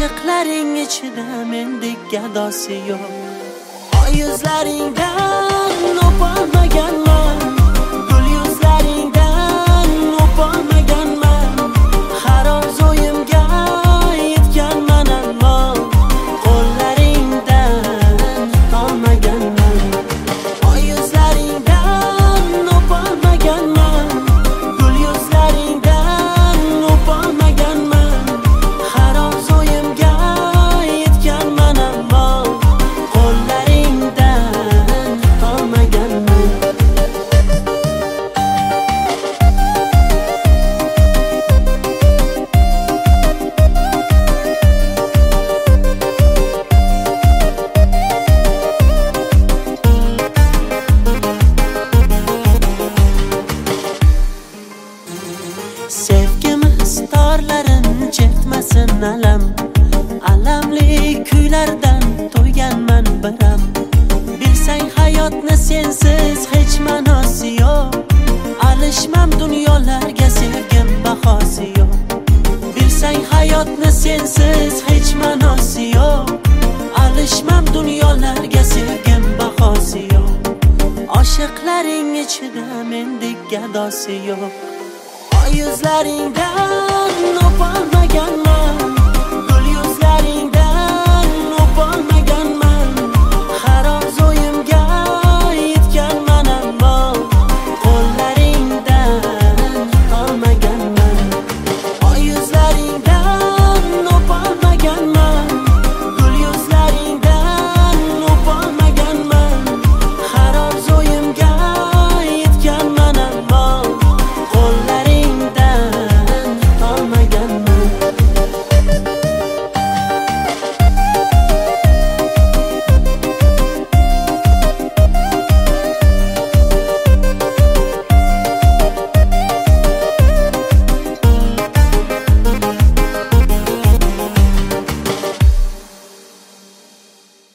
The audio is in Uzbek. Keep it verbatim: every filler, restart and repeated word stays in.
Oshiqlaring ichida mendek gadosi yo'q. Oy yuzlaringdan o'polmaganman, gul yuzlaringdan o'polmaganman. Har orzuimga yetganman ammo qo'llaringdan olmaganman. Oy yuzlaringdan o'polmaganman, gul yuzlaringdan o'polmaganman. Har orzuimga yetganman ammo qo'llaringdan olmaganman. Sevgimiz torlarin chertmasin alam, alamli kuylardan to'yganman biram. Bilsang hayotni sensiz hech ma'nosi yo'q. Alishmam dunyolarga, sevgim bahosi yo'q. Bilsang hayotni sensiz hech ma'nosi yo'q. Alishmam dunyolarga, sevgim bahosi yo'q. Oshiqlaring ichida mendek gadosi yo'q. Oy yuzlaringdan o'polmaganman,